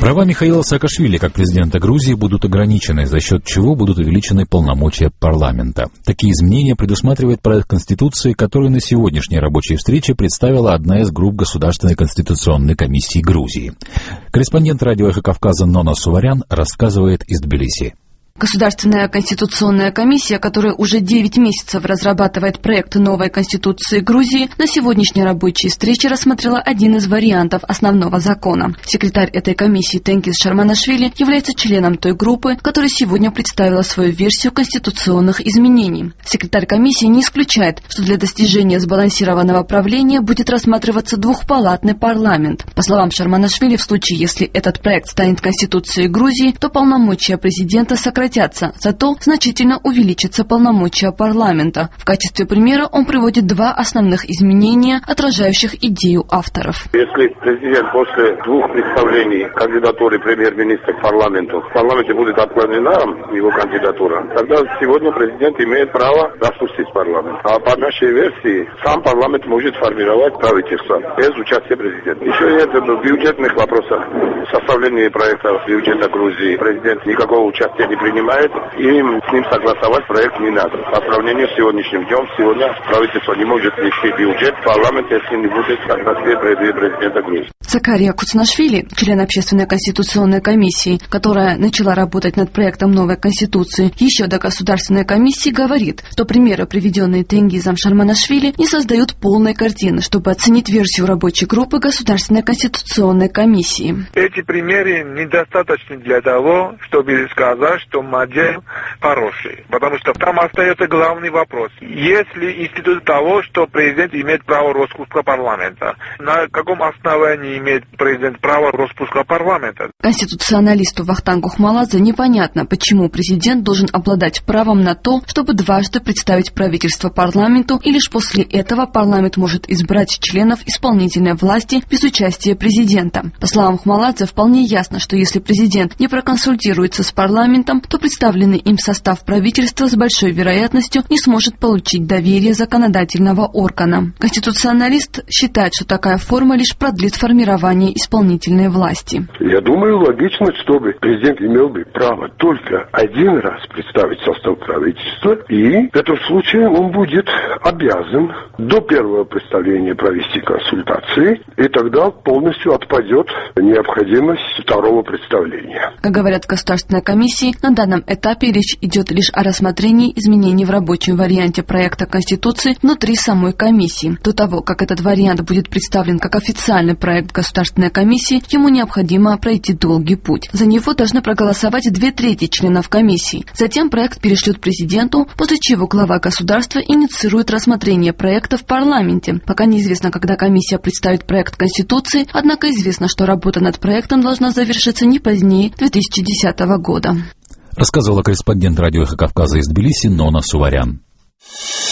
Права Михаила Саакашвили как президента Грузии будут ограничены, за счет чего будут увеличены полномочия парламента. Такие изменения предусматривает проект Конституции, который на сегодняшней рабочей встрече представила одна из групп Государственной конституционной комиссии Грузии. Корреспондент радио «Эхо Кавказа» Нона Суварян рассказывает из Тбилиси. Государственная конституционная комиссия, которая уже 9 месяцев разрабатывает проект новой конституции Грузии, на сегодняшней рабочей встрече рассмотрела один из вариантов основного закона. Секретарь этой комиссии Тенгиз Шарманашвили является членом той группы, которая сегодня представила свою версию конституционных изменений. Секретарь комиссии не исключает, что для достижения сбалансированного правления будет рассматриваться двухпалатный парламент. По словам Шарманашвили, в случае, если этот проект станет конституцией Грузии, то полномочия президента сократятся. Зато значительно увеличатся полномочия парламента. В качестве примера он приводит два основных изменения, отражающих идею авторов. Если президент после двух представлений кандидатуры премьер-министра к парламенту в парламенте будет отклонена его кандидатура, тогда сегодня президент имеет право распустить парламент. А по нашей версии сам парламент может формировать правительство без участия президента. Еще нет в бюджетных вопросах составления проекта бюджета Грузии. Президент никакого участия не принимает, и с ним согласовать проект не надо. По сравнению с сегодняшним днем, сегодня правительство не может вести бюджет, парламент, если не будет согласия президента Грузии. Закария Куцнашвили, член Общественной конституционной комиссии, которая начала работать над проектом новой конституции, еще до Государственной комиссии говорит, что примеры, приведенные Тенгизом Шарманашвили, не создают полной картины, чтобы оценить версию рабочей группы Государственной конституционной комиссии. Эти примеры недостаточны для того, чтобы сказать, что модель хорошая. Потому что там остается главный вопрос. Есть ли институт того, что президент имеет право распуска парламента? На каком основании имеет президент право распуска парламента? Конституционалисту Вахтангу Хмаладзе непонятно, почему президент должен обладать правом на то, чтобы дважды представить правительство парламенту, и лишь после этого парламент может избрать членов исполнительной власти без участия президента. По словам Хмаладзе, вполне ясно, что если президент не проконсультируется с парламентом, то представленный им состав правительства с большой вероятностью не сможет получить доверие законодательного органа. Конституционалист считает, что такая форма лишь продлит формирование исполнительной власти. Я думаю, логично, чтобы президент имел бы право только один раз представить состав правительства, и в этом случае он будет обязан до первого представления провести консультации, и тогда полностью отпадет необходимость второго представления. Как говорят в Государственной комиссии, на данном этапе речь идет лишь о рассмотрении изменений в рабочем варианте проекта Конституции внутри самой комиссии. До того, как этот вариант будет представлен как официальный проект Государственной комиссии, ему необходимо пройти долгий путь. За него должны проголосовать 2/3 членов комиссии. Затем проект перешлют президенту, после чего глава государства инициирует рассмотрение проекта в парламенте. Пока неизвестно, когда комиссия представит проект Конституции, однако известно, что работа над проектом должна завершиться не позднее 2010 года. Рассказывала корреспондент радио «Эхо Кавказа» из Тбилиси Нона Суварян.